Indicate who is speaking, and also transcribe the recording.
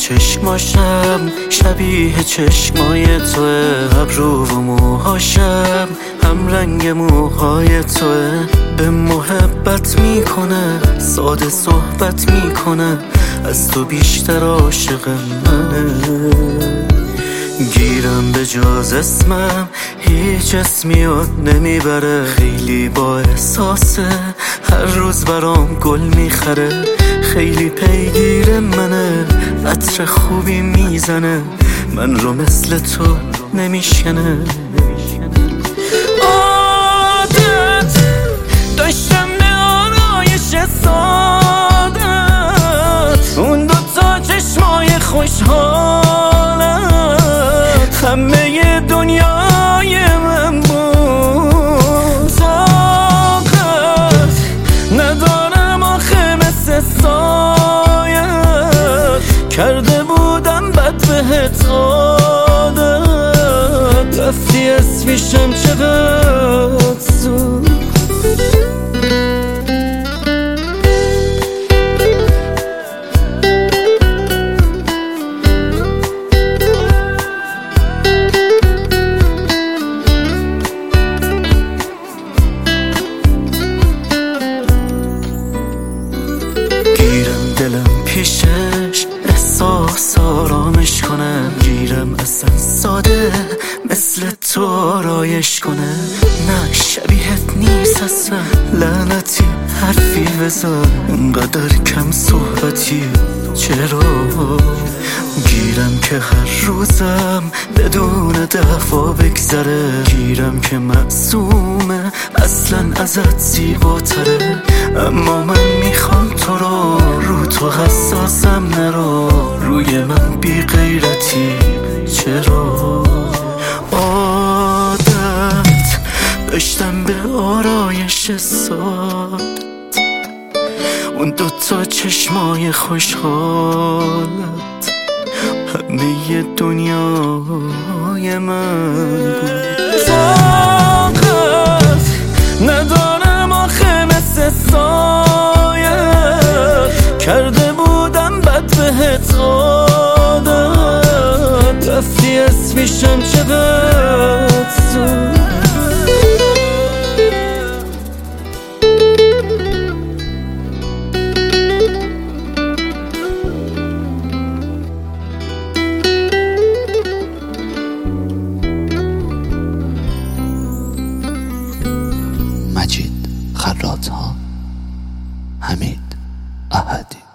Speaker 1: چشماشم شبیه چشمای توه، ابرو و موهاشم هم رنگ موهای توه. به محبت میکنه، ساده صحبت میکنه، از تو بیشتر عاشق منه. گیرم به جز اسمم هیچ اسمی یاد نمیبره، خیلی با احساسه، هر روز برام گل میخره. خیلی پیگیر منه، عطر خوبی میزنه، من رو مثل تو نمیشکنه. عادت داشتم به آرایش سادت، اون دوتا چشمای خوشحالت همه دنیای من بود. طاقت ندارم آخه مثل سایت، کرده بودم بد بهت عادت، رفتی اسمیشم چقدر زود. گیرم دلم پیشش احساس آرامش کنم، گیرم اصلا ساده مثل تو آرایش کنه. نه شبیهت نیست اصلا، لعنتی حرفی بزن، انقدر کم صحبتی چرا؟ گیرم که هر روزم بدون دفعه بگذره، گیرم که معصومه اصلا ازت زیباتره. اما من میخوام تو رو تو حساسم نرو، روی من بی غیرتی چرا؟ عادت داشتم به آرایش ساد، اون دوتا چشمای خوشحالت همه دنیای من بود. طاقت ندارم آخه مثل سایت، کرده بودم بد بهت عادت، رفتی اسمیشم چقدر زود.
Speaker 2: مجید خراط‌ها، حمید احدی.